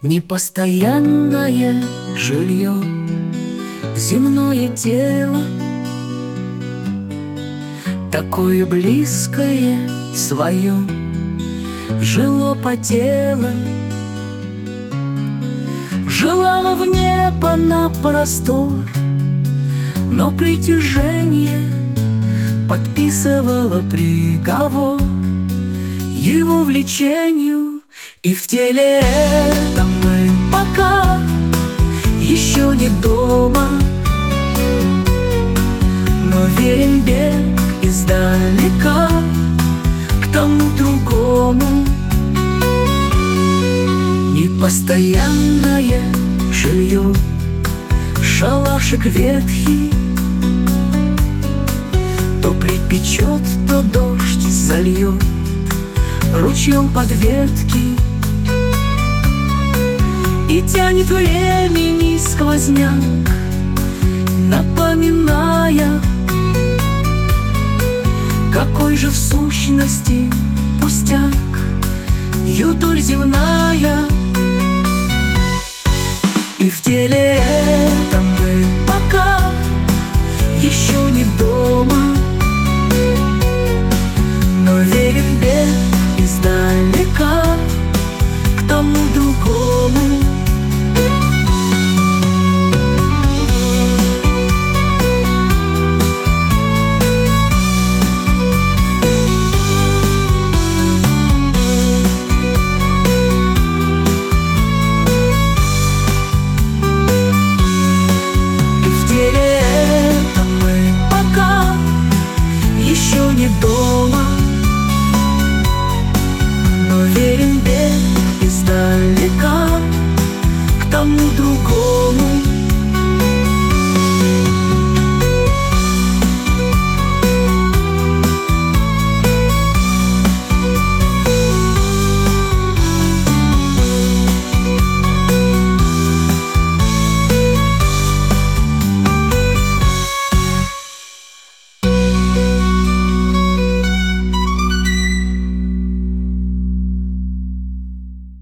Непостоянное жилье, земное тело, такое близкое свое, жило по телу, желало в небо на простор, но притяжение подписывало приговор его влечению. И в теле этом мы пока еще не дома, но верим бег издалека к тому другому. Непостоянное жилье, шалашик ветхий, то припечет, то дождь зальет ручьем под ветки, и тянет времени сквозняк, напоминая, какой же в сущности пустяк юдоль земная. И в теле